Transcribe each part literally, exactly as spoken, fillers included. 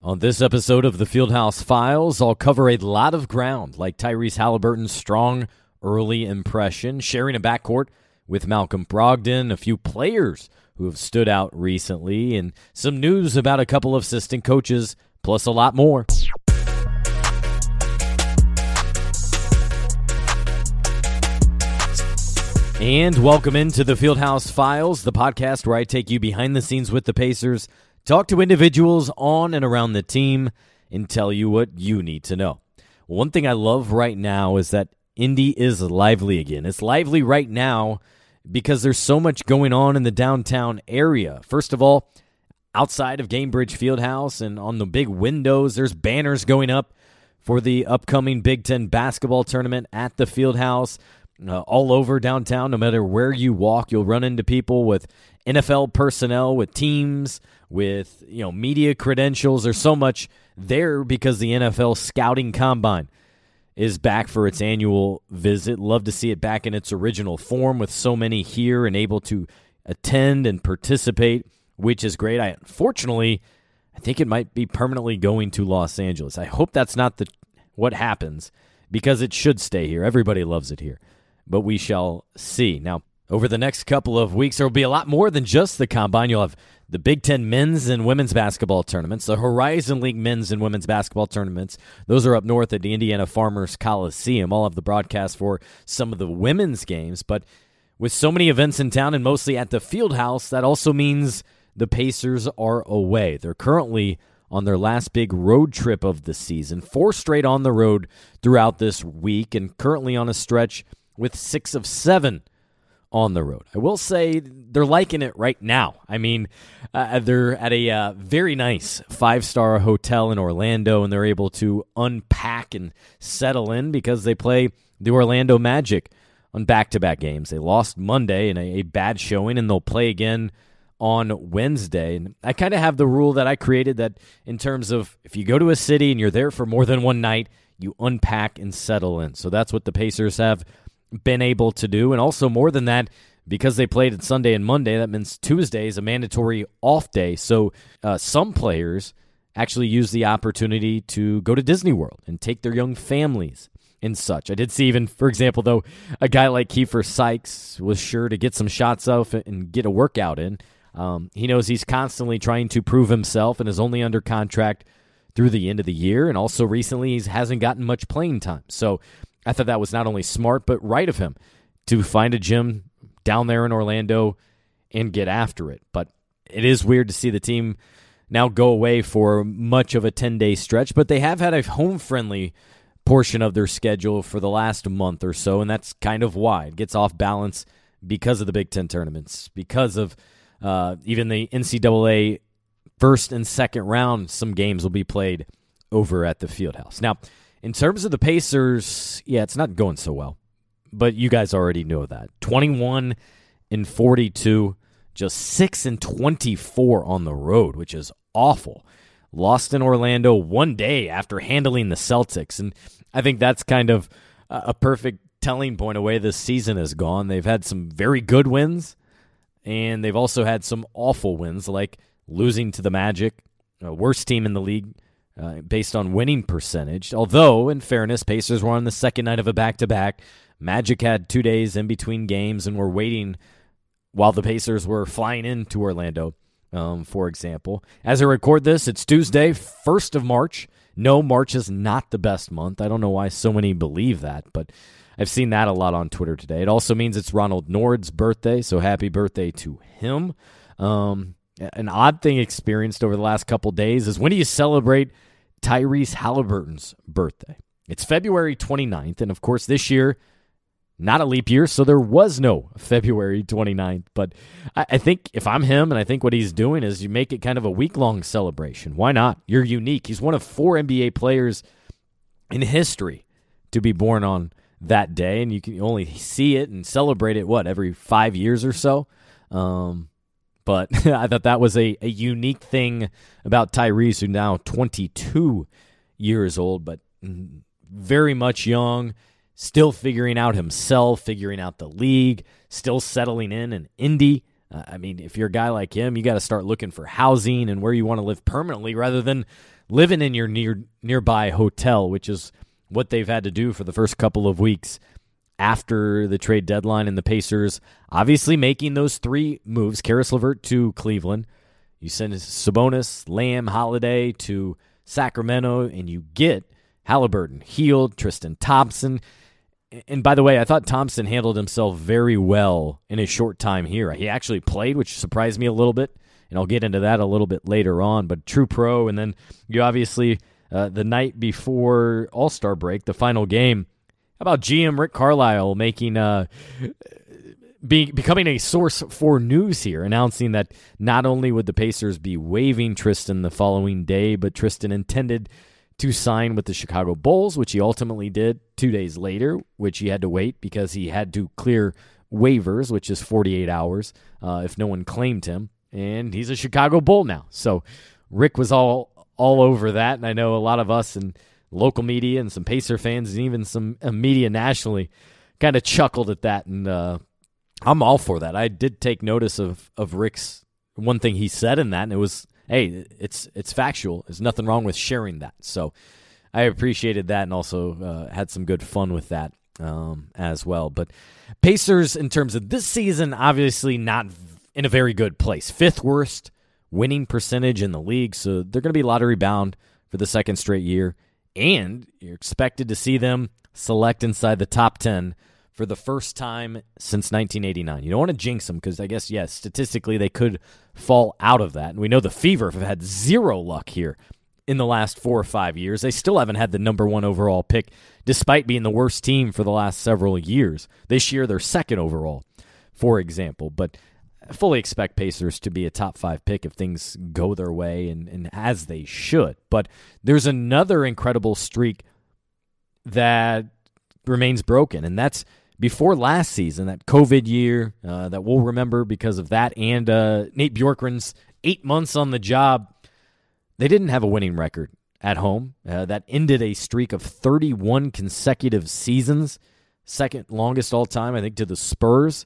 On this episode of the Fieldhouse Files, I'll cover a lot of ground, like Tyrese Halliburton's strong early impression, sharing a backcourt with Malcolm Brogdon, a few players who have stood out recently, and some news about a couple of assistant coaches, plus a lot more. And welcome into the Fieldhouse Files, the podcast where I take you behind the scenes with the Pacers, talk to individuals on and around the team, and tell you what you need to know. One thing I love right now is that Indy is lively again. It's lively right now because there's so much going on in the downtown area. First of all, outside of Gainbridge Fieldhouse and on the big windows, there's banners going up for the upcoming Big Ten basketball tournament at the Fieldhouse. Uh, all over downtown, no matter where you walk, you'll run into people with N F L personnel, with teams, with you know media credentials. There's so much there because the N F L Scouting Combine is back for its annual visit. Love to see it back in its original form with so many here and able to attend and participate, which is great. I unfortunately, I think it might be permanently going to Los Angeles. I hope that's not the what happens because it should stay here. Everybody loves it here. But we shall see. Now, over the next couple of weeks, there will be a lot more than just the Combine. You'll have the Big Ten men's and women's basketball tournaments, the Horizon League men's and women's basketball tournaments. Those are up north at the Indiana Farmers Coliseum. I'll have the broadcast for some of the women's games. But with so many events in town and mostly at the Fieldhouse, that also means the Pacers are away. They're currently on their last big road trip of the season, four straight on the road throughout this week, and currently on a stretch with six of seven on the road. I will say they're liking it right now. I mean, uh, they're at a uh, very nice five-star hotel in Orlando, and they're able to unpack and settle in because they play the Orlando Magic on back-to-back games. They lost Monday in a, a bad showing, and they'll play again on Wednesday. And I kind of have the rule that I created that in terms of if you go to a city and you're there for more than one night, you unpack and settle in. So that's what the Pacers have been able to do. And also more than that, because they played it Sunday and Monday, that means Tuesday is a mandatory off day. So uh, some players actually use the opportunity to go to Disney World and take their young families and such. I did see even, for example, though, a guy like Kiefer Sykes was sure to get some shots off and get a workout in. Um, he knows he's constantly trying to prove himself and is only under contract through the end of the year. And also recently he hasn't gotten much playing time. So I thought that was not only smart, but right of him to find a gym down there in Orlando and get after it. But it is weird to see the team now go away for much of a ten-day stretch, but they have had a home-friendly portion of their schedule for the last month or so, and that's kind of why. It gets off balance because of the Big Ten tournaments, because of uh, even the N C double A first and second round, some games will be played over at the Fieldhouse. Now, in terms of the Pacers, yeah, it's not going so well, but you guys already know that. twenty-one and forty-two, just six and twenty-four on the road, which is awful. Lost in Orlando one day after handling the Celtics, and I think that's kind of a perfect telling point of the way this season has gone. They've had some very good wins, and they've also had some awful wins, like losing to the Magic, uh, worst team in the league, Uh, based on winning percentage. Although, in fairness, Pacers were on the second night of a back-to-back. Magic had two days in between games and were waiting while the Pacers were flying into Orlando, um, for example. As I record this, it's Tuesday, first of March. No, March is not the best month. I don't know why so many believe that, but I've seen that a lot on Twitter today. It also means it's Ronald Nord's birthday, so happy birthday to him. Um... An odd thing experienced over the last couple days is when do you celebrate Tyrese Halliburton's birthday? It's February twenty-ninth, and of course this year, not a leap year, so there was no February twenty-ninth. But I, I think if I'm him, and I think what he's doing is you make it kind of a week-long celebration. Why not? You're unique. He's one of four N B A players in history to be born on that day, and you can only see it and celebrate it, what, every five years or so? Um... But I thought that was a, a unique thing about Tyrese, who's now twenty-two years old, but very much young, still figuring out himself, figuring out the league, still settling in in Indy. Uh, I mean, if you're a guy like him, you got to start looking for housing and where you want to live permanently rather than living in your near nearby hotel, which is what they've had to do for the first couple of weeks after the trade deadline, and the Pacers obviously making those three moves. Caris LeVert to Cleveland. You send Sabonis, Lamb, Holiday to Sacramento, and you get Halliburton, Hield, Tristan Thompson. And by the way, I thought Thompson handled himself very well in his short time here. He actually played, which surprised me a little bit, and I'll get into that a little bit later on. But true pro, and then you obviously, uh, the night before All-Star break, the final game, how about G M Rick Carlisle making uh, be, becoming a source for news here, announcing that not only would the Pacers be waiving Tristan the following day, but Tristan intended to sign with the Chicago Bulls, which he ultimately did two days later, which he had to wait because he had to clear waivers, which is forty-eight hours uh, if no one claimed him. And he's a Chicago Bull now. So Rick was all all over that, and I know a lot of us and local media and some Pacer fans and even some uh, media nationally kind of chuckled at that, and uh, I'm all for that. I did take notice of, of Rick's one thing he said in that, and it was, hey, it's it's factual. There's nothing wrong with sharing that. So I appreciated that and also uh, had some good fun with that um, as well. But Pacers, in terms of this season, obviously not in a very good place. Fifth worst winning percentage in the league, so they're going to be lottery bound for the second straight year. And you're expected to see them select inside the top ten for the first time since nineteen eighty-nine. You don't want to jinx them because I guess, yes, statistically they could fall out of that. And we know the Fever have had zero luck here in the last four or five years. They still haven't had the number one overall pick despite being the worst team for the last several years. This year they're second overall, for example. But I fully expect Pacers to be a top five pick if things go their way, and, and as they should. But there's another incredible streak that remains broken, and that's before last season, that COVID year uh, that we'll remember because of that, and uh, Nate Bjorkgren's eight months on the job. They didn't have a winning record at home. Uh, that ended a streak of thirty-one consecutive seasons, second longest all time, I think, to the Spurs.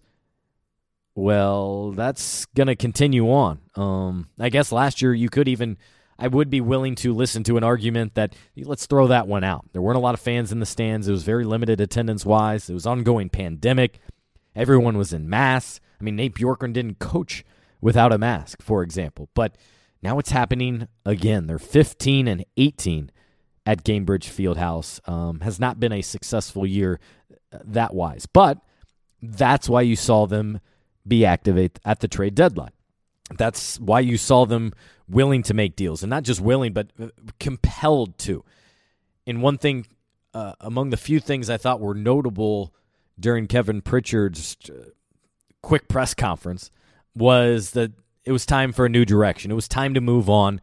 Well, that's going to continue on. Um, I guess last year you could even, I would be willing to listen to an argument that let's throw that one out. There weren't a lot of fans in the stands. It was very limited attendance-wise. It was ongoing pandemic. Everyone was in masks. I mean, Nate Bjorkgren didn't coach without a mask, for example. But now it's happening again. They're fifteen and eighteen at Gainbridge Fieldhouse. Um, has not been a successful year that wise. But that's why you saw them be active at the trade deadline. That's why you saw them willing to make deals, and not just willing, but compelled to. And one thing, uh, among the few things I thought were notable during Kevin Pritchard's quick press conference was that it was time for a new direction. It was time to move on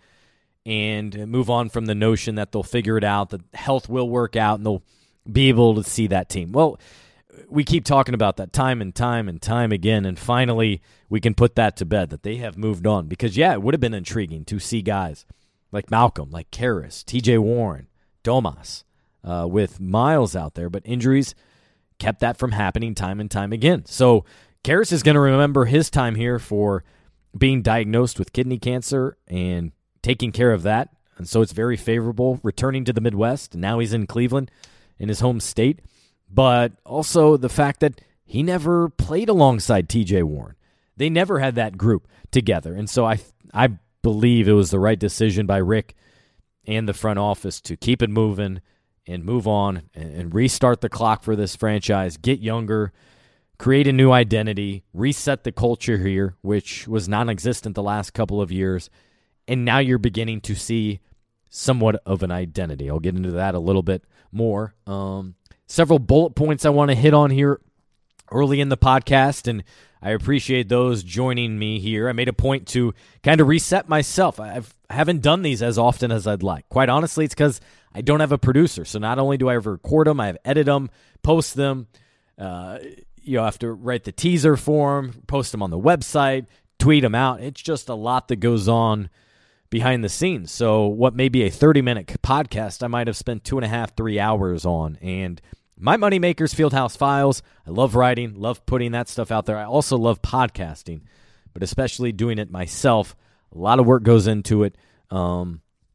and move on from the notion that they'll figure it out, that health will work out, and they'll be able to see that team. Well, we keep talking about that time and time and time again, and finally we can put that to bed, that they have moved on. Because, yeah, it would have been intriguing to see guys like Malcolm, like Caris, T J Warren, Domas, uh, with Miles out there, but injuries kept that from happening time and time again. So Caris is going to remember his time here for being diagnosed with kidney cancer and taking care of that, and so it's very favorable, returning to the Midwest, and now he's in Cleveland in his home state. But also the fact that he never played alongside T J Warren. They never had that group together. And so I I believe it was the right decision by Rick and the front office to keep it moving and move on and restart the clock for this franchise, get younger, create a new identity, reset the culture here, which was non-existent the last couple of years. And now you're beginning to see somewhat of an identity. I'll get into that a little bit more. Um Several bullet points I want to hit on here early in the podcast, and I appreciate those joining me here. I made a point to kind of reset myself. I've, I haven't done these as often as I'd like. Quite honestly, it's because I don't have a producer. So not only do I record them, I have edit them, post them. Uh, you know, I have to write the teaser for them, post them on the website, tweet them out. It's just a lot that goes on behind the scenes. So what may be a thirty-minute podcast, I might have spent two and a half, three hours on. And my Moneymakers Fieldhouse Files, I love writing, love putting that stuff out there. I also love podcasting, but especially doing it myself. A lot of work goes into it. Um,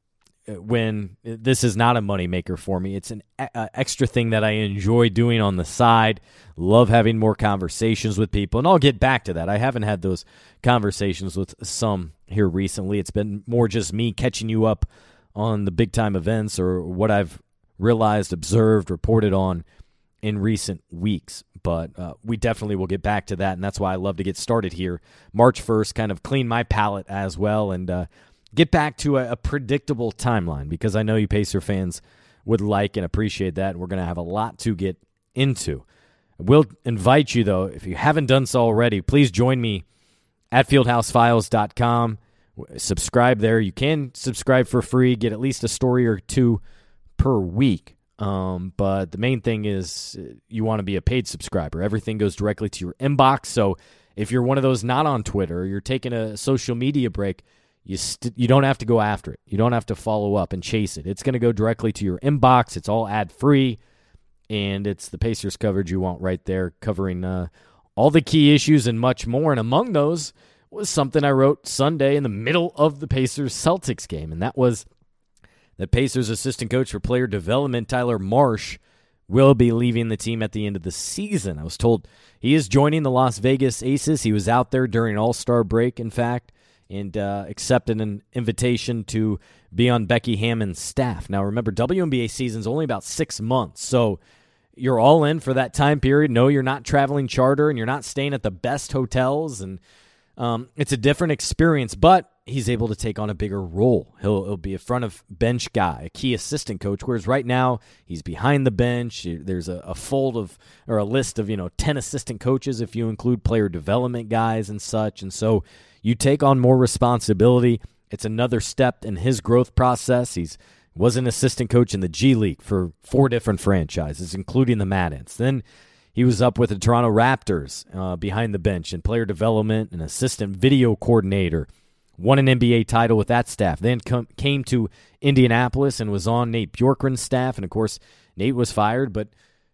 when this is not a moneymaker for me. It's an uh, extra thing that I enjoy doing on the side. Love having more conversations with people, and I'll get back to that. I haven't had those conversations with some here recently. It's been more just me catching you up on the big-time events or what I've realized, observed, reported on in recent weeks. But uh, we definitely will get back to that, and that's why I love to get started here. March first, kind of clean my palate as well, and uh, get back to a, a predictable timeline, because I know you Pacer fans would like and appreciate that, and we're going to have a lot to get into. We'll invite you, though, if you haven't done so already, please join me at fieldhouse files dot com. Subscribe there. You can subscribe for free, get at least a story or two per week. Um, but the main thing is you want to be a paid subscriber. Everything goes directly to your inbox. So if you're one of those not on Twitter, or you're taking a social media break, you st- you don't have to go after it. You don't have to follow up and chase it. It's going to go directly to your inbox. It's all ad-free, and it's the Pacers coverage you want right there, covering uh, all the key issues and much more. And among those was something I wrote Sunday in the middle of the Pacers-Celtics game, and that was the Pacers assistant coach for player development, Tyler Marsh, will be leaving the team at the end of the season. I was told he is joining the Las Vegas Aces. He was out there during All-Star break, in fact, and uh, accepted an invitation to be on Becky Hammon's staff. Now, remember, W N B A season's only about six months, so you're all in for that time period. No, you're not traveling charter, and you're not staying at the best hotels, and um, it's a different experience, but he's able to take on a bigger role. He'll, he'll be a front of bench guy, a key assistant coach, whereas right now he's behind the bench. There's a, a fold of, or a list of, you know, ten assistant coaches if you include player development guys and such. And so you take on more responsibility. It's another step in his growth process. He's was an assistant coach in the G League for four different franchises, including the Mad Ants. Then he was up with the Toronto Raptors uh, behind the bench in player development, an assistant video coordinator. Won an N B A title with that staff. Then come, came to Indianapolis and was on Nate Bjorkgren's staff. And, of course, Nate was fired, but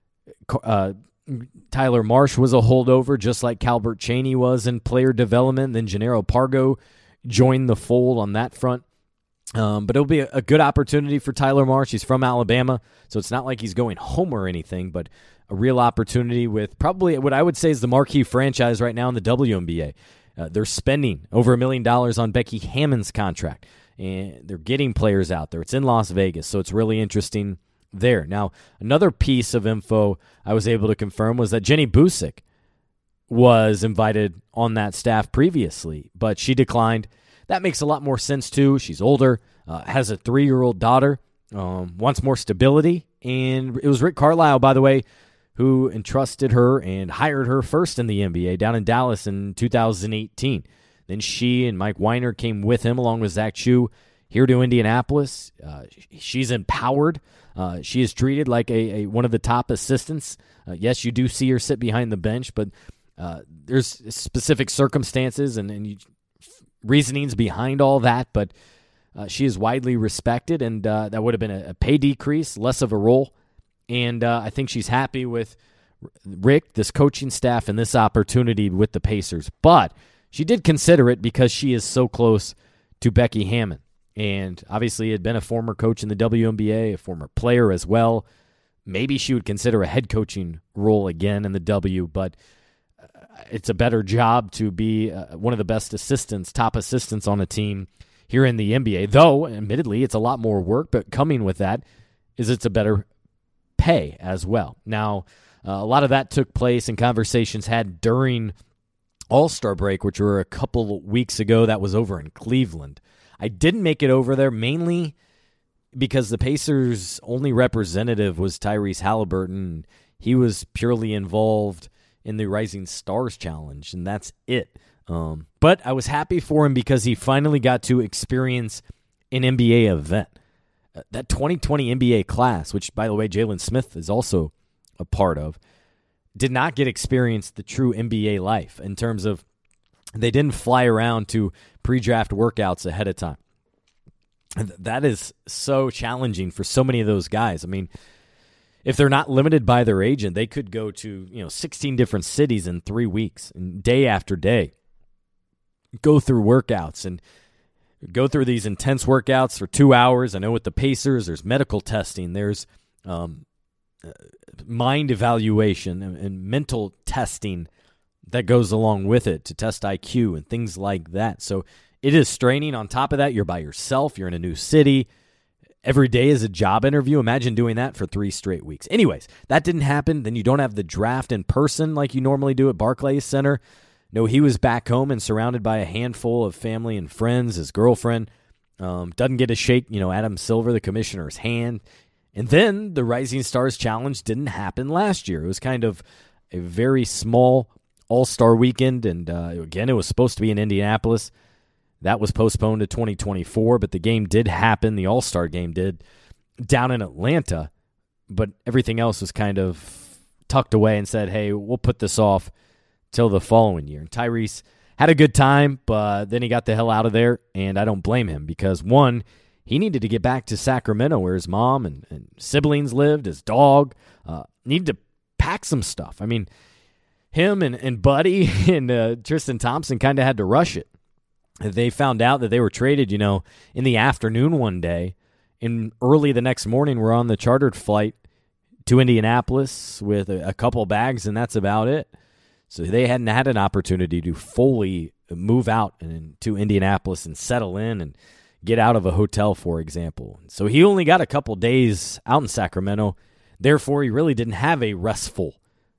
uh, Tyler Marsh was a holdover, just like Calbert Chaney was in player development. Then Gennaro Pargo joined the fold on that front. Um, but it'll be a, a good opportunity for Tyler Marsh. He's from Alabama, so it's not like he's going home or anything, but a real opportunity with probably what I would say is the marquee franchise right now in the W N B A. Uh, they're spending over a million dollars on Becky Hammon's contract, and they're getting players out there. It's in Las Vegas, so it's really interesting there. Now, another piece of info I was able to confirm was that Jenny Busick was invited on that staff previously, but she declined. That makes a lot more sense, too. She's older, uh, has a three-year-old daughter, um, wants more stability, and it was Rick Carlisle, by the way, who entrusted her and hired her first in the N B A down in Dallas in two thousand eighteen. Then she and Mike Weiner came with him along with Zach Chu here to Indianapolis. Uh, she's empowered. Uh, she is treated like a, a one of the top assistants. Uh, yes, you do see her sit behind the bench, but uh, there's specific circumstances and, and you, reasonings behind all that, but uh, she is widely respected, and uh, that would have been a, a pay decrease, less of a role. And uh, I think she's happy with Rick, this coaching staff, and this opportunity with the Pacers. But she did consider it because she is so close to Becky Hammon. And obviously had been a former coach in the W N B A, a former player as well. Maybe she would consider a head coaching role again in the W, but it's a better job to be uh, one of the best assistants, top assistants on a team here in the N B A. Though, admittedly, it's a lot more work, but coming with that is it's a better pay as well. Now, uh, a lot of that took place in conversations had during All-Star break, which were a couple weeks ago. That was over in Cleveland. I didn't make it over there mainly because the Pacers' only representative was Tyrese Halliburton. He was purely involved in the Rising Stars Challenge, and that's it. Um, but I was happy for him because he finally got to experience an N B A event. Uh, that twenty twenty N B A class, which, by the way, Jalen Smith is also a part of, did not get experience the true N B A life in terms of they didn't fly around to pre-draft workouts ahead of time. And that is so challenging for so many of those guys. I mean, if they're not limited by their agent, they could go to, you know, sixteen different cities in three weeks and day after day, go through workouts and go through these intense workouts for two hours. I know with the Pacers, there's medical testing, there's um, uh, mind evaluation and, and mental testing that goes along with it to test I Q and things like that. So it is straining. On top of that, you're by yourself. You're in a new city. Every day is a job interview. Imagine doing that for three straight weeks. Anyways, that didn't happen. Then you don't have the draft in person like you normally do at Barclays Center. No, he was back home and surrounded by a handful of family and friends. His girlfriend um, doesn't get to shake, you know, Adam Silver, the commissioner's hand. And then the Rising Stars Challenge didn't happen last year. It was kind of a very small All-Star weekend, and uh, again, it was supposed to be in Indianapolis. That was postponed to twenty twenty-four, but the game did happen. The All-Star game did down in Atlanta, but everything else was kind of tucked away and said, hey, we'll put this off till the following year. And Tyrese had a good time, but then he got the hell out of there, and I don't blame him because, one, he needed to get back to Sacramento where his mom and, and siblings lived, his dog, uh, needed to pack some stuff. I mean, him and, and Buddy and uh, Tristan Thompson kind of had to rush it. They found out that they were traded, you know, in the afternoon one day, and early the next morning we're on the chartered flight to Indianapolis with a, a couple bags, and that's about it. So they hadn't had an opportunity to fully move out and to Indianapolis and settle in and get out of a hotel, for example. So he only got a couple days out in Sacramento. Therefore, he really didn't have a restful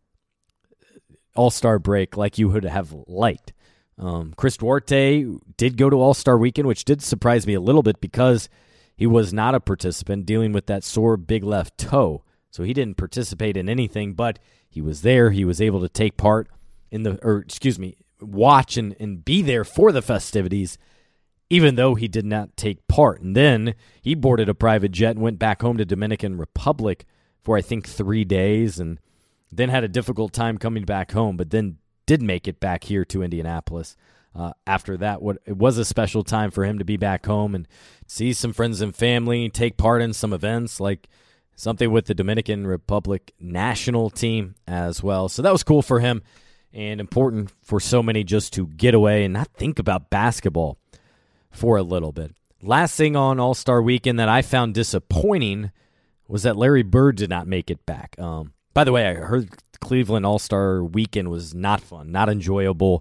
All-Star break like you would have liked. Um, Chris Duarte did go to All-Star Weekend, which did surprise me a little bit because he was not a participant dealing with that sore big left toe. So he didn't participate in anything, but he was there. He was able to take part in the, or excuse me, watch and, and be there for the festivities, even though he did not take part. And then he boarded a private jet and went back home to Dominican Republic for, I think, three days and then had a difficult time coming back home, but then did make it back here to Indianapolis. Uh, after that, what it was a special time for him to be back home and see some friends and family, take part in some events like something with the Dominican Republic national team as well. So that was cool for him and important for so many just to get away and not think about basketball for a little bit. Last thing on All-Star Weekend that I found disappointing was that Larry Bird did not make it back. Um, by the way, I heard Cleveland All-Star Weekend was not fun, not enjoyable,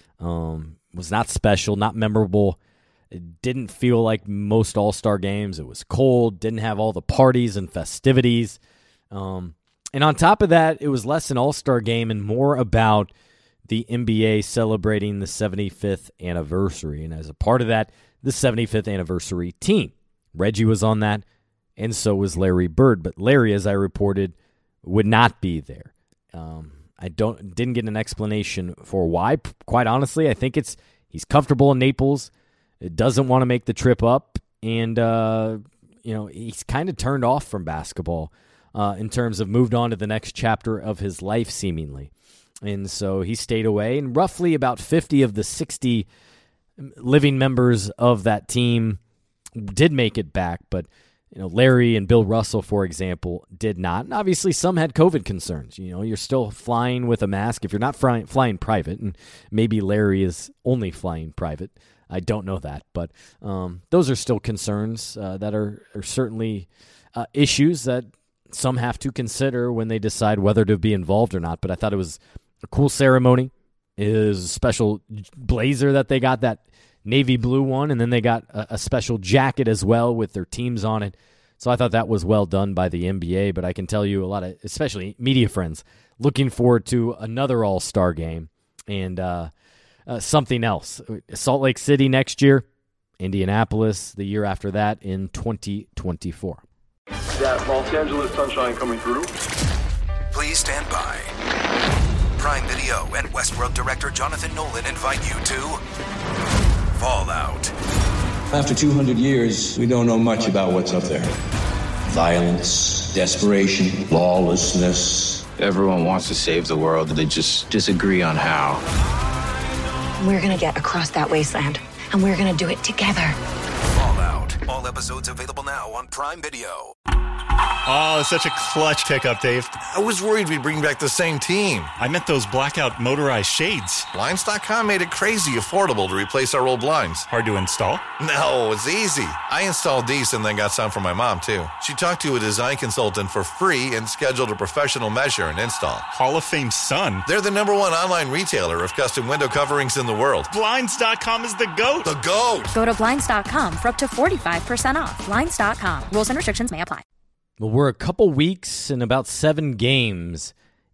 um, was not special, not memorable. It didn't feel like most All-Star games. It was cold, didn't have all the parties and festivities. Um, and on top of that, it was less an All-Star game and more about the N B A celebrating the seventy-fifth anniversary. And as a part of that, the seventy-fifth anniversary team. Reggie was on that, and so was Larry Bird. But Larry, as I reported, would not be there. Um, I don't didn't get an explanation for why. Quite honestly, I think it's he's comfortable in Naples. It doesn't want to make the trip up, and uh, you know he's kind of turned off from basketball uh, in terms of moved on to the next chapter of his life, seemingly. And so he stayed away. And roughly about fifty of the sixty living members of that team did make it back, but you know, Larry and Bill Russell, for example, did not. And obviously, some had COVID concerns. You know, you're still flying with a mask if you're not flying, flying private, and maybe Larry is only flying private. I don't know that, but um, those are still concerns uh, that are, are certainly uh, issues that some have to consider when they decide whether to be involved or not. But I thought it was a cool ceremony. It was a special blazer that they got, that navy blue one, and then they got a, a special jacket as well with their teams on it. So I thought that was well done by the N B A, but I can tell you a lot of, especially media friends, looking forward to another All-Star game and uh, uh, something else. Salt Lake City next year, Indianapolis the year after that in twenty twenty-four. That Los Angeles sunshine coming through. Please stand by. Prime Video and Westworld director Jonathan Nolan invite you to Fallout. After two hundred years, we don't know much about what's up there. Violence, desperation, lawlessness. Everyone wants to save the world, they just disagree on how. We're gonna get across that wasteland, and we're gonna do it together. Fallout. All episodes available now on Prime Video. Oh, such a clutch pickup, Dave. I was worried we'd bring back the same team. I meant those blackout motorized shades. Blinds dot com made it crazy affordable to replace our old blinds. Hard to install? No, it's easy. I installed these and then got some for my mom, too. She talked to a design consultant for free and scheduled a professional measure and install. Hall of Fame son. They're the number one online retailer of custom window coverings in the world. Blinds dot com is the GOAT. The GOAT. Go to Blinds dot com for up to forty-five percent off. Blinds dot com. Rules and restrictions may apply. Well, we're a couple weeks and about seven games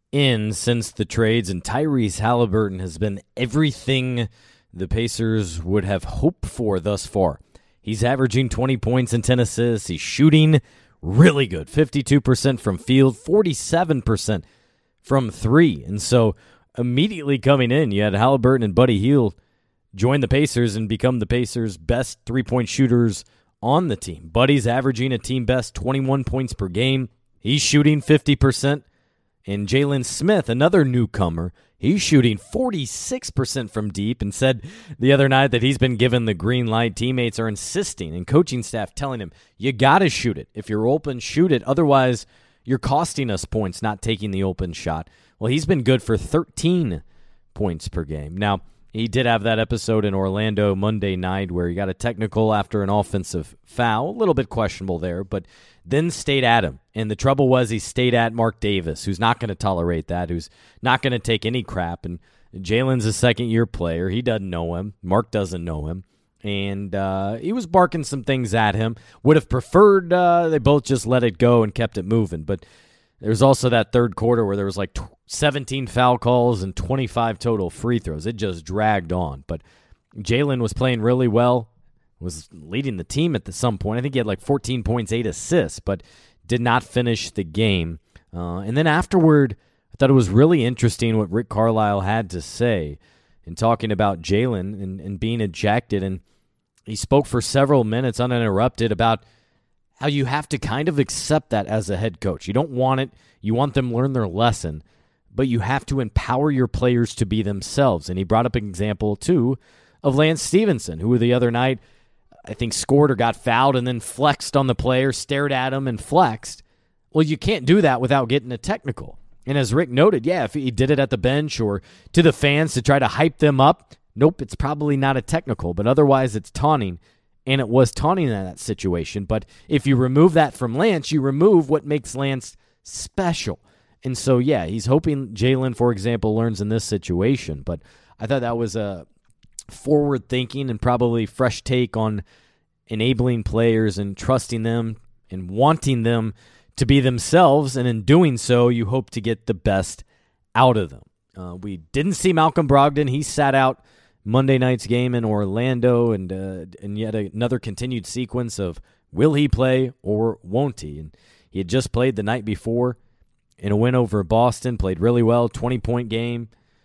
in since the trades, and Tyrese Halliburton has been everything the Pacers would have hoped for thus far. He's averaging twenty points and ten assists. He's shooting really good, fifty-two percent from field, forty-seven percent from three. And so immediately coming in, you had Halliburton and Buddy Hield join the Pacers and become the Pacers' best three-point shooters on the team. Buddy's averaging a team best twenty-one points per game. He's shooting fifty percent. And Jalen Smith, another newcomer, he's shooting forty-six percent from deep, and said the other night that he's been given the green light. Teammates are insisting and coaching staff telling him, you got to shoot it. If you're open, shoot it. Otherwise, you're costing us points not taking the open shot. Well, he's been good for thirteen points per game. Now, he did have that episode in Orlando Monday night where he got a technical after an offensive foul. A little bit questionable there, but then stayed at him. And the trouble was he stayed at Mark Davis, who's not going to tolerate that, who's not going to take any crap. And Jalen's a second-year player. He doesn't know him. Mark doesn't know him. And uh, he was barking some things at him. Would have preferred uh, they both just let it go and kept it moving. But there was also that third quarter where there was like seventeen foul calls and twenty-five total free throws. It just dragged on. But Jalen was playing really well, was leading the team at the, some point. I think he had like fourteen points, eight assists, but did not finish the game. Uh, and then afterward, I thought it was really interesting what Rick Carlisle had to say in talking about Jalen and, and being ejected. And he spoke for several minutes uninterrupted about how you have to kind of accept that as a head coach. You don't want it. You want them to learn their lesson, but you have to empower your players to be themselves. And he brought up an example, too, of Lance Stevenson, who the other night I think scored or got fouled and then flexed on the player, stared at him and flexed. Well, you can't do that without getting a technical. And as Rick noted, yeah, if he did it at the bench or to the fans to try to hype them up, nope, it's probably not a technical, but otherwise it's taunting. And it was taunting in that situation. But if you remove that from Lance, you remove what makes Lance special. And so, yeah, he's hoping Jalen, for example, learns in this situation. But I thought that was a forward-thinking and probably fresh take on enabling players and trusting them and wanting them to be themselves. And in doing so, you hope to get the best out of them. Uh, we didn't see Malcolm Brogdon. He sat out Monday night's game in Orlando, and uh, and yet another continued sequence of will he play or won't he? And he had just played the night before in a win over Boston, played really well, twenty-point game,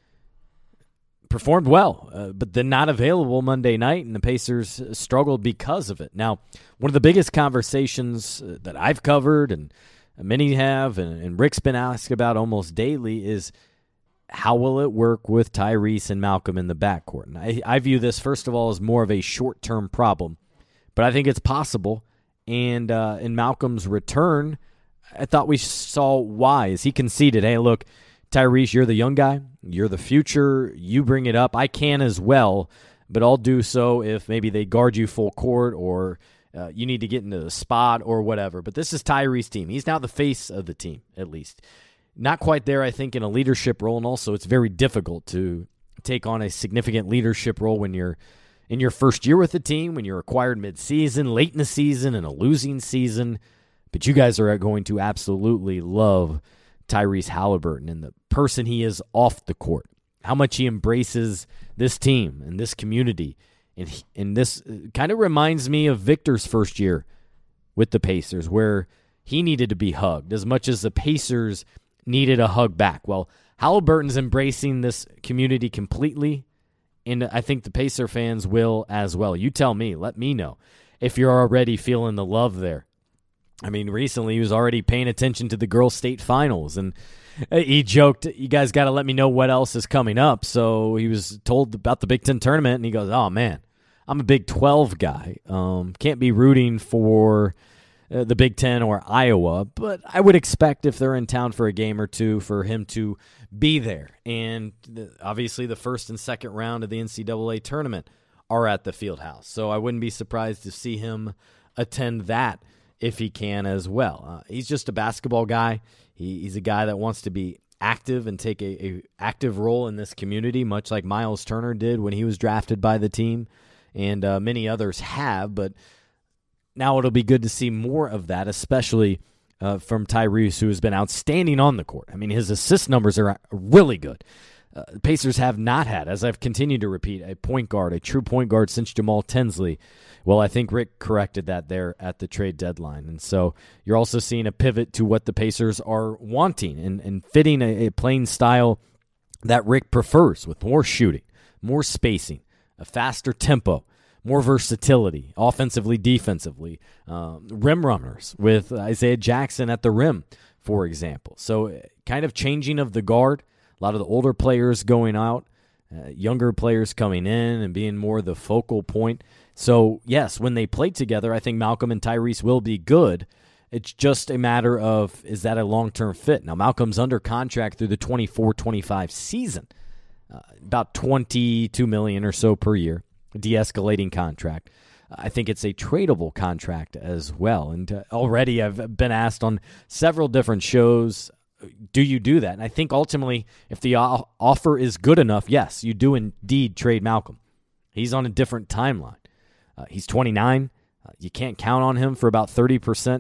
performed well, uh, but then not available Monday night, and the Pacers struggled because of it. Now, one of the biggest conversations that I've covered, and many have, and, and Rick's been asked about almost daily, is how will it work with Tyrese and Malcolm in the backcourt? And I, I view this, first of all, as more of a short-term problem, but I think it's possible. And uh, in Malcolm's return, I thought we saw why. As he conceded, hey, look, Tyrese, you're the young guy. You're the future. You bring it up. I can as well, but I'll do so if maybe they guard you full court or uh, you need to get into the spot or whatever. But this is Tyrese's team. He's now the face of the team, at least. Not quite there, I think, in a leadership role, and also it's very difficult to take on a significant leadership role when you're in your first year with the team, when you're acquired mid-season, late in the season, in a losing season. But you guys are going to absolutely love Tyrese Halliburton and the person he is off the court, how much he embraces this team and this community. And, he, and this kind of reminds me of Victor's first year with the Pacers, where he needed to be hugged as much as the Pacers needed a hug back. Well, Halliburton's embracing this community completely, and I think the Pacer fans will as well. You tell me, let me know if you're already feeling the love there. I mean, recently he was already paying attention to the girls' state finals, and he joked, you guys got to let me know what else is coming up. So he was told about the Big Ten tournament, and he goes, oh, man, I'm a Big twelve guy. Um, can't be rooting for uh, the Big Ten or Iowa, but I would expect if they're in town for a game or two for him to be there. And the, obviously the first and second round of the N C double A tournament are at the Fieldhouse, so I wouldn't be surprised to see him attend that if he can as well. Uh, he's just a basketball guy. He, he's a guy that wants to be active and take a, a active role in this community, much like Miles Turner did when he was drafted by the team, and uh, many others have. But now it'll be good to see more of that, especially uh, from Tyrese, who has been outstanding on the court. I mean, his assist numbers are really good. Uh, the Pacers have not had, as I've continued to repeat, a point guard, a true point guard since Jamal Tinsley. Well, I think Rick corrected that there at the trade deadline. And so you're also seeing a pivot to what the Pacers are wanting and, and fitting a, a playing style that Rick prefers, with more shooting, more spacing, a faster tempo, more versatility, offensively, defensively, um, rim runners with Isaiah Jackson at the rim, for example. So kind of changing of the guard, a lot of the older players going out, uh, younger players coming in and being more the focal point. So, yes, when they play together, I think Malcolm and Tyrese will be good. It's just a matter of, is that a long-term fit? Now, Malcolm's under contract through the twenty-four twenty-five season, uh, about twenty-two million dollars or so per year, a de-escalating contract. I think it's a tradable contract as well. And uh, already I've been asked on several different shows, do you do that? And I think ultimately, if the o- offer is good enough, yes, you do indeed trade Malcolm. He's on a different timeline. Uh, he's twenty-nine. Uh, you can't count on him for about thirty percent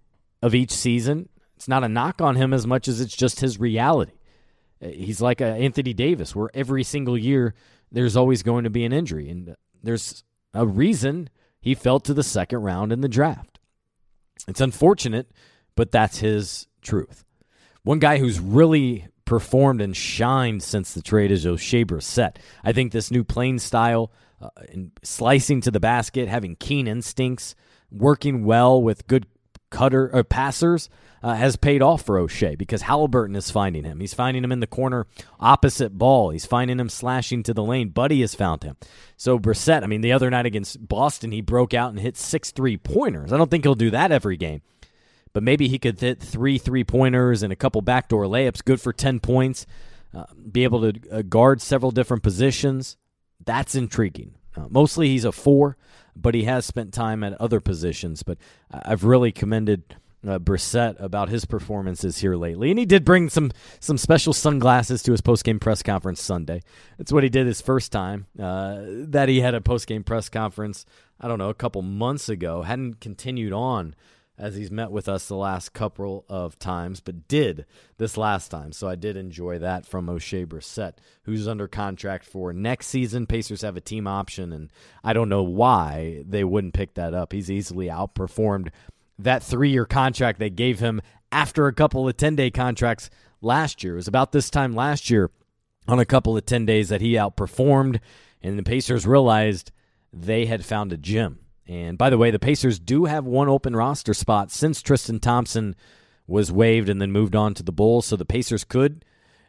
of each season. It's not a knock on him as much as it's just his reality. Uh, he's like a Anthony Davis, where every single year there's always going to be an injury. And there's a reason he fell to the second round in the draft. It's unfortunate, but that's his truth. One guy who's really performed and shined since the trade is Oshae Brissett. I think this new playing style, uh, in slicing to the basket, having keen instincts, working well with good cutter or passers, uh, has paid off for Oshae because Halliburton is finding him. He's finding him in the corner opposite ball. He's finding him slashing to the lane. Buddy has found him. So Brissett, I mean, the other night against Boston, he broke out and hit six three-pointers. I don't think he'll do that every game, but maybe he could hit three three-pointers and a couple backdoor layups, good for ten points, uh, be able to uh, guard several different positions. That's intriguing. Uh, mostly he's a four, but he has spent time at other positions. But I've really commended uh, Brissett about his performances here lately. And he did bring some some special sunglasses to his postgame press conference Sunday. That's what he did his first time uh, that he had a postgame press conference, I don't know, a couple months ago. Hadn't continued on as he's met with us the last couple of times, but did this last time. So I did enjoy that from Oshae Brissett, who's under contract for next season. Pacers have a team option, and I don't know why they wouldn't pick that up. He's easily outperformed that three-year contract they gave him after a couple of ten-day contracts last year. It was about this time last year on a couple of ten days that he outperformed, and the Pacers realized they had found a gem. And by the way, the Pacers do have one open roster spot since Tristan Thompson was waived and then moved on to the Bulls. So the Pacers could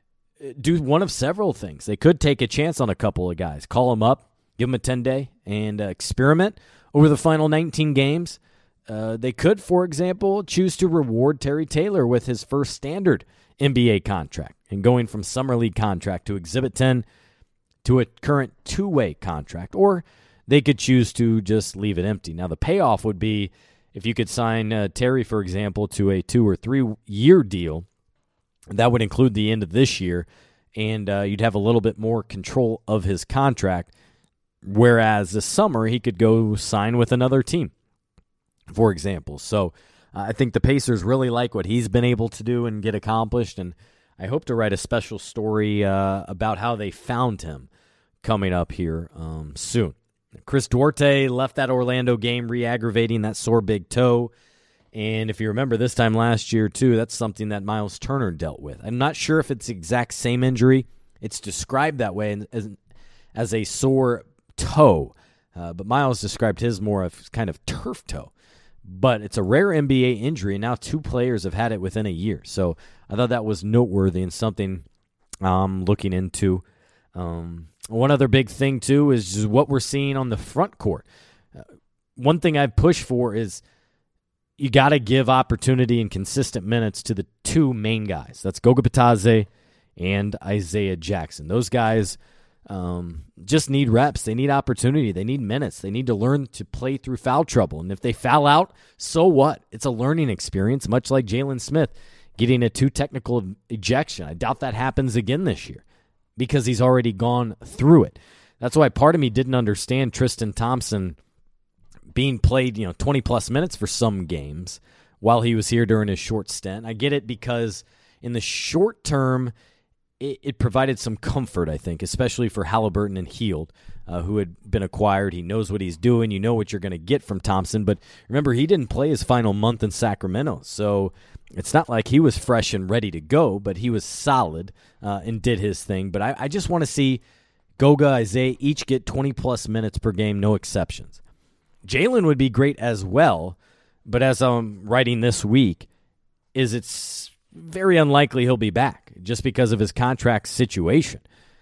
do one of several things. They could take a chance on a couple of guys, call them up, give them a ten-day, and uh, experiment over the final nineteen games. Uh, they could, for example, choose to reward Terry Taylor with his first standard N B A contract and going from Summer League contract to Exhibit ten to a current two-way contract. Or they could choose to just leave it empty. Now, the payoff would be if you could sign uh, Terry, for example, to a two- or three-year deal. That would include the end of this year, and uh, you'd have a little bit more control of his contract, whereas this summer he could go sign with another team, for example. So uh, I think the Pacers really like what he's been able to do and get accomplished, and I hope to write a special story uh, about how they found him coming up here um, soon. Chris Duarte left that Orlando game re-aggravating that sore big toe. And if you remember this time last year, too, that's something that Miles Turner dealt with. I'm not sure if it's the exact same injury. It's described that way as, as a sore toe. Uh, but Miles described his more of kind of turf toe. But it's a rare N B A injury, and now two players have had it within a year. So I thought that was noteworthy and something I'm looking into. Um, one other big thing, too, is just what we're seeing on the front court. Uh, one thing I push for is you got to give opportunity and consistent minutes to the two main guys. That's Goga Bitadze and Isaiah Jackson. Those guys um, just need reps. They need opportunity. They need minutes. They need to learn to play through foul trouble. And if they foul out, so what? It's a learning experience, much like Jalen Smith getting a two technical ejection. I doubt that happens again this year because he's already gone through it. That's why part of me didn't understand Tristan Thompson being played, you know, twenty-plus minutes for some games while he was here during his short stint. I get it because in the short term, it, it provided some comfort, I think, especially for Halliburton and Hield, uh, who had been acquired. He knows what he's doing. You know what you're going to get from Thompson. But remember, he didn't play his final month in Sacramento, so it's not like he was fresh and ready to go, but he was solid uh, and did his thing. But I, I just want to see Goga, Isaiah each get twenty-plus minutes per game, no exceptions. Jalen would be great as well, but as I'm writing this week, is it's very unlikely he'll be back just because of his contract situation.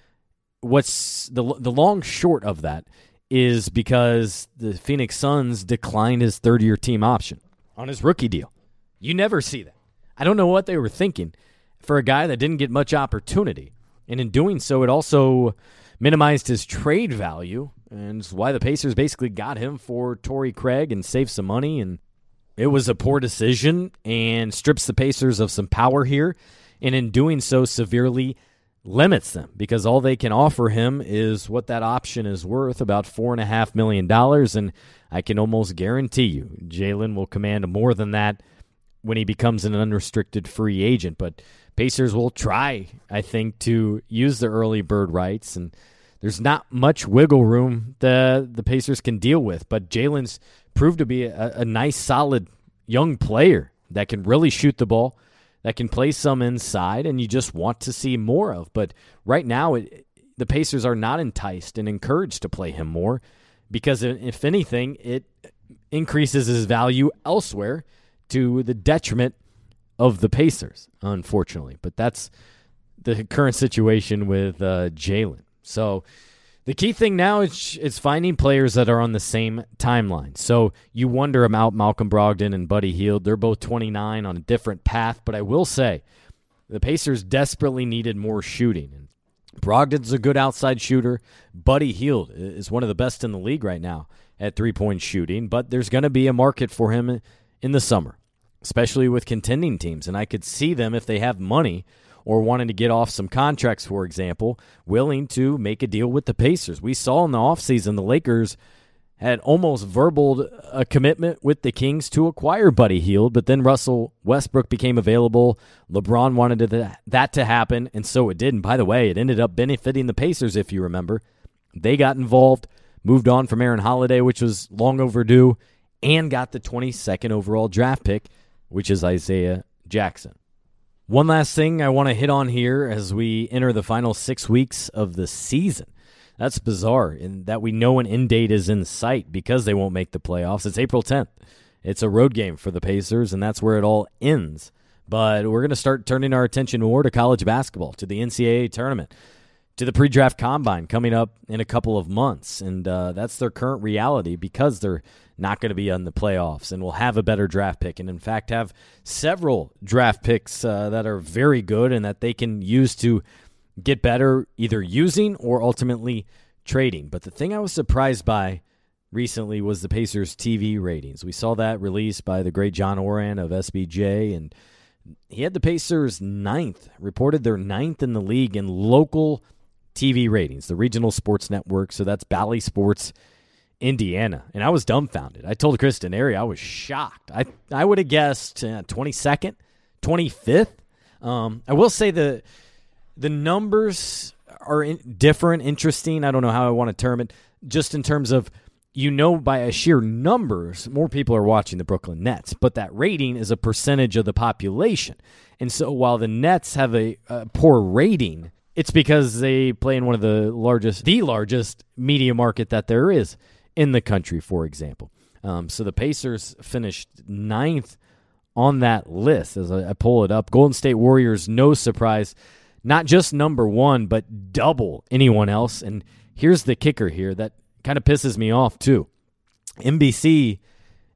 What's the the long short of that is because the Phoenix Suns declined his third-year team option on his rookie deal. You never see that. I don't know what they were thinking for a guy that didn't get much opportunity, and in doing so, it also minimized his trade value, and it's why the Pacers basically got him for Torrey Craig and saved some money, and it was a poor decision and strips the Pacers of some power here, and in doing so severely limits them because all they can offer him is what that option is worth, about four point five million dollars, and I can almost guarantee you Jalen will command more than that when he becomes an unrestricted free agent, but Pacers will try, I think, to use the early bird rights, and there's not much wiggle room that the Pacers can deal with, but Jalen's proved to be a, a nice, solid young player that can really shoot the ball, that can play some inside, and you just want to see more of. But right now, it, the Pacers are not enticed and encouraged to play him more because, if anything, it increases his value elsewhere to the detriment of the Pacers, unfortunately. But that's the current situation with uh, Jalen. So the key thing now is, is finding players that are on the same timeline. So you wonder about Malcolm Brogdon and Buddy Hield. They're both twenty-nine on a different path. But I will say the Pacers desperately needed more shooting. And Brogdon's a good outside shooter. Buddy Hield is one of the best in the league right now at three-point shooting. But there's going to be a market for him in the summer, especially with contending teams. And I could see them, if they have money or wanting to get off some contracts, for example, willing to make a deal with the Pacers. We saw in the offseason the Lakers had almost verbaled a commitment with the Kings to acquire Buddy Hield, but then Russell Westbrook became available. LeBron wanted to, that to happen, and so it did. And by the way, it ended up benefiting the Pacers, if you remember. They got involved, moved on from Aaron Holiday, which was long overdue, and got the twenty-second overall draft pick, which is Isaiah Jackson. One last thing I want to hit on here as we enter the final six weeks of the season. That's bizarre in that we know an end date is in sight because they won't make the playoffs. It's April tenth. It's a road game for the Pacers, and that's where it all ends. But we're going to start turning our attention more to college basketball, to the N C double A tournament, to the pre-draft combine coming up in a couple of months. And uh, that's their current reality because they're not going to be in the playoffs and will have a better draft pick and, in fact, have several draft picks uh, that are very good and that they can use to get better either using or ultimately trading. But the thing I was surprised by recently was the Pacers' T V ratings. We saw that released by the great John Oran of S B J, and he had the Pacers ninth, reported they're ninth in the league in local T V ratings, the regional sports network. So that's Bally Sports Indiana. And I was dumbfounded. I told Kristen Airy I was shocked. I I would have guessed uh, twenty-second, twenty-fifth. Um, I will say the the numbers are in, different, interesting. I don't know how I want to term it. Just in terms of, you know, by a sheer numbers, more people are watching the Brooklyn Nets. But that rating is a percentage of the population. And so while the Nets have a, a poor rating, it's because they play in one of the largest, the largest media market that there is in the country, for example. Um, so the Pacers finished ninth on that list as I, I pull it up. Golden State Warriors, no surprise, not just number one, but double anyone else. And here's the kicker here that kind of pisses me off too. N B C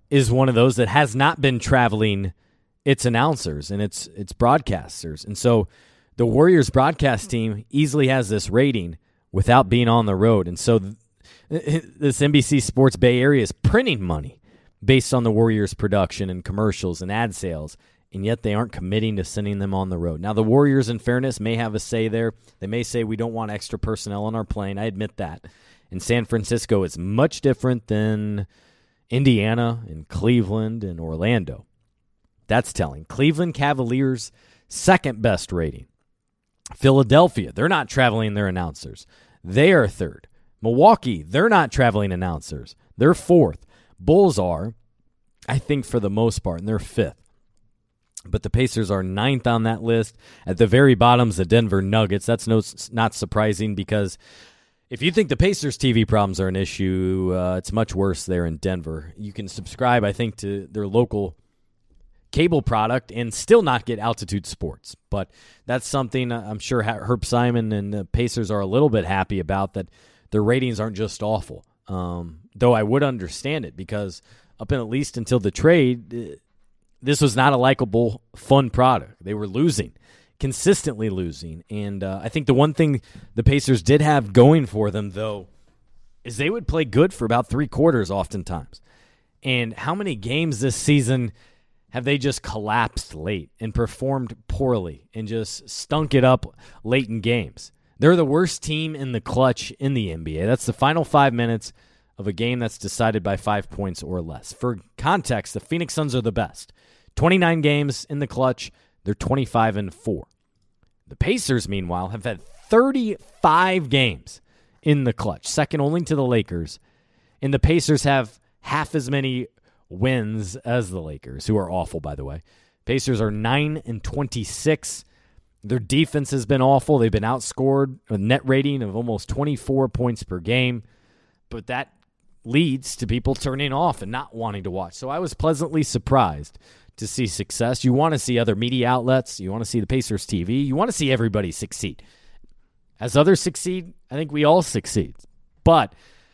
is one of those that has not been traveling its announcers and its its broadcasters. And so the Warriors broadcast team easily has this rating without being on the road. And so th- this N B C Sports Bay Area is printing money based on the Warriors production and commercials and ad sales, and yet they aren't committing to sending them on the road. Now, the Warriors, in fairness, may have a say there. They may say we don't want extra personnel on our plane. I admit that. And San Francisco is much different than Indiana and Cleveland and Orlando. That's telling. Cleveland Cavaliers, second best rating. Philadelphia, they're not traveling their announcers. They are third. Milwaukee, they're not traveling announcers. They're fourth. Bulls are, I think, for the most part, and they're fifth. But the Pacers are ninth on that list. At the very bottom's the Denver Nuggets. That's no, not surprising because if you think the Pacers' T V problems are an issue, uh, it's much worse there in Denver. You can subscribe, I think, to their local cable product and still not get Altitude Sports. But that's something I'm sure Herb Simon and the Pacers are a little bit happy about, that their ratings aren't just awful. Um, though I would understand it because up in at least until the trade, this was not a likable, fun product. They were losing, consistently losing. And uh, I think the one thing the Pacers did have going for them, though, is they would play good for about three quarters oftentimes. And how many games this season have they just collapsed late and performed poorly and just stunk it up late in games? They're the worst team in the clutch in the N B A. That's the final five minutes of a game that's decided by five points or less. For context, the Phoenix Suns are the best. twenty-nine games in the clutch. They're twenty-five and four. The Pacers, meanwhile, have had thirty-five games in the clutch, second only to the Lakers. And the Pacers have half as many wins as the Lakers, who are awful, by the way. Pacers are nine and twenty-six. Their defense has been awful. They've been outscored, a net rating of almost twenty-four points per game. But that leads to people turning off and not wanting to watch. So I was pleasantly surprised to see success. You want to see other media outlets. You want to see the Pacers T V. You want to see everybody succeed. As others succeed, I think we all succeed. But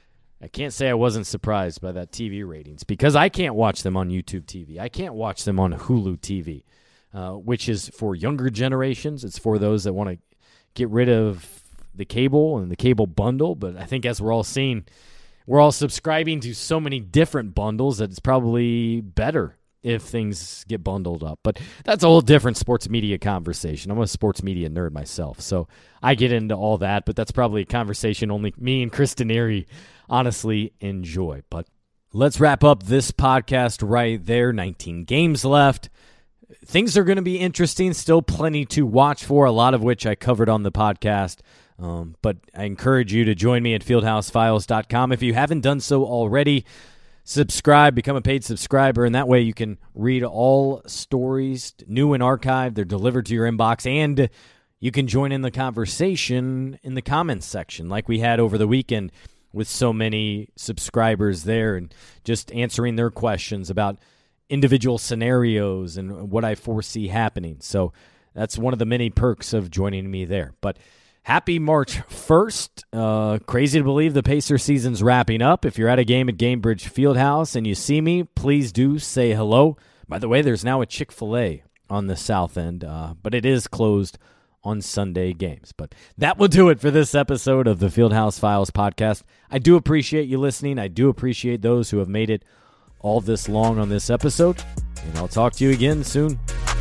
I can't say I wasn't surprised by that T V ratings because I can't watch them on YouTube T V. I can't watch them on Hulu T V, uh, which is for younger generations. It's for those that want to get rid of the cable and the cable bundle. But I think as we're all seeing, we're all subscribing to so many different bundles that it's probably better if things get bundled up. But that's a whole different sports media conversation. I'm a sports media nerd myself, so I get into all that, but that's probably a conversation only me and Kristen Erie honestly enjoy. But let's wrap up this podcast right there. nineteen games left. Things are going to be interesting. Still plenty to watch for, a lot of which I covered on the podcast. Um, but I encourage you to join me at fieldhouse files dot com. If you haven't done so already, subscribe, become a paid subscriber, and that way you can read all stories, new and archived. They're delivered to your inbox, and you can join in the conversation in the comments section like we had over the weekend with so many subscribers there and just answering their questions about individual scenarios and what I foresee happening. So that's one of the many perks of joining me there. But happy March first. Uh, crazy to believe the Pacer season's wrapping up. If you're at a game at Gainbridge Fieldhouse and you see me, please do say hello. By the way, there's now a Chick-fil-A on the south end, uh, but it is closed on Sunday games. But that will do it for this episode of the Fieldhouse Files podcast. I do appreciate you listening. I do appreciate those who have made it all this long on this episode. And I'll talk to you again soon.